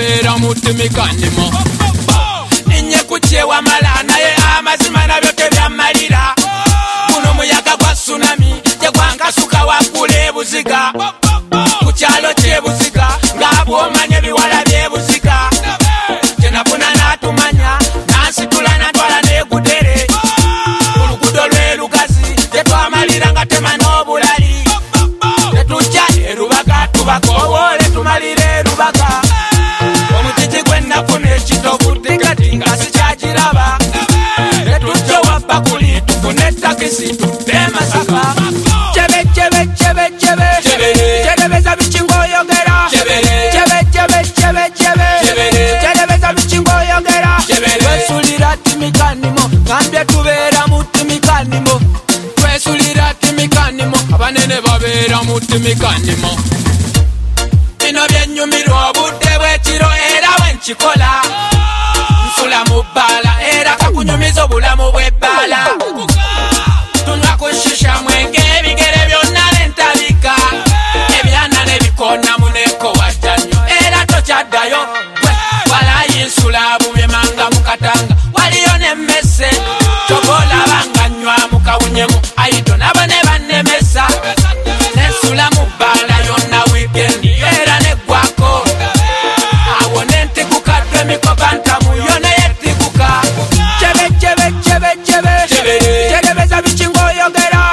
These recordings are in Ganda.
babeera mutimikanimo ninye kuchewa mala naye amazima nabyo tebyamalira kuno muyaga gwa tsunami tegwankasuka wakule buziga kukyalo kyebuziga ngabwomanya ebiwala byebuziga kyenafuna natumanya nansitula natwala negudere olugudo lwelugazi tetwamalira nga tema n'obulali tetujja erubaga tubakowole tumalire erubaga omutiti gwenafuna ekitovu tingatinga sikyakiraba tetujja wabbakuli tufune takisi tudde Masaka kyebeza bikingo oyogera kyebeza bikingo oyogera twesulira timikanimo kambye tubeera mu timikanimo twesulira timikanimo abanene babeera mu timikanimo bino byenyumirwa obudde bwekiro era bwenkikola nsula mu bbaala era kakunyumiza obulamu bw'ebbaala tunwa kushisha mwenge ebigere byonna nentabika ebyana nebikona muneko wajjanyo era tokyaddayo walayinsula bumyemanga mukatanga waliyo nemmese tobolabanga nywa mukawunyemu aito nabo ne bannemesa nensula mu bbaala yonna wikendi era neggwako awo nentikukaddwa emikoba ntamu yona yettikuka kyebeza bikingo oyogera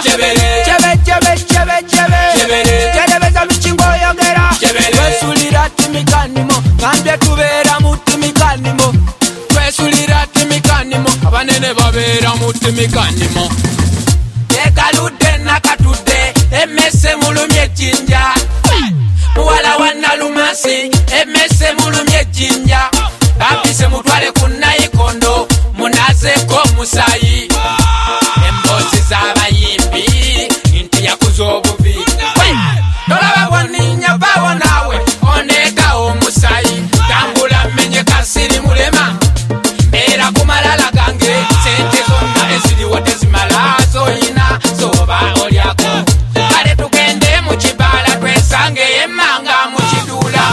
kyebeza bikingo oyogera twesulira timikanimo kambye tubeera mu timikanimo twesulira timikanimo abanene babeera mu timikanimo egaludde nakatudde emmese mulumye ejjinja muwala wa Nalumasi emmese mulumye ejjinja bapise mutwale ku nayikondo munazeeko omusayi emboozi z'abayimbi nti yakuza obubi tolaba bwaninya bawo naawe oneetawo omusayi tambula mmenye kasiri mulema mbeera ku malala gange sente zonna eziriwo tezimala zoyina zoba olyako kale tugende mu kibaala twesange emmanga mu kiduula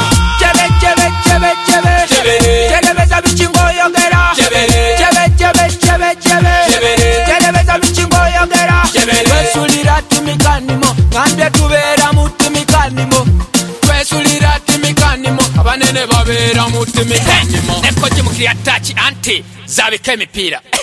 kyebeza bikingo oyogera kyebeza bikingo oyogera twesulira timikanimo kambye tubeera mu timikanimo twesulira timikanimo abanene babeera mu timikanimo nekojimukirya tachi anti zabika emipiira